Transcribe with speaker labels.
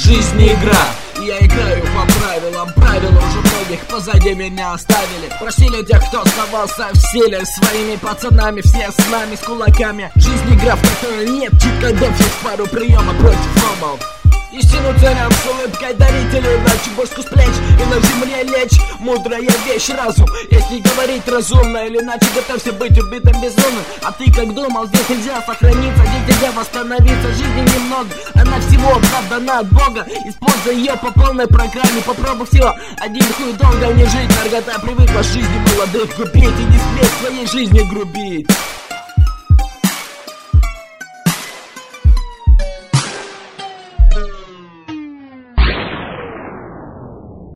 Speaker 1: Жизнь не игра, и я играю по правилам. Правила уже многих позади меня оставили. Просили тех, кто оставался в силе. Своими пацанами, все с нами, с кулаками. Жизнь игра, в которой нет чуть дефис, пару приема против ромов. Истину ценям с улыбкой дарители, иначе бошку с плеч и на земле лечь. Мудрая вещь разум, если говорить разумно, или иначе готовься быть убитым безумным. А ты как думал, здесь нельзя сохраниться, здесь нельзя восстановиться. Жизни немного, она всего дана от Бога. Используй ее по полной программе, попробуй все. Один хуй долго не жить, наргота привыкла к жизни молодых губить. И не смей в своей жизни грубить.